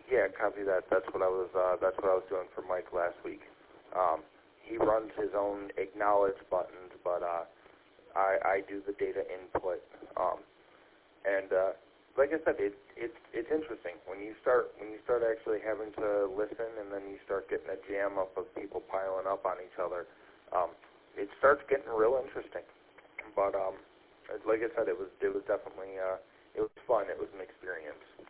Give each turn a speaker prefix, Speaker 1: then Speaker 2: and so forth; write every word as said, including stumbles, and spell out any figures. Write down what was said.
Speaker 1: Yeah, copy that. That's what I was. Uh, that's what I was doing for Mike last week. Um, he runs his own acknowledge buttons, but uh, I, I do the data input. Um, and uh, like I said, it, it's it's interesting when you start when you start actually having to listen, and then you start getting a jam up of people piling up on each other. Um, it starts getting real interesting. But um, like I said, it was it was definitely uh, it was fun. It was an experience.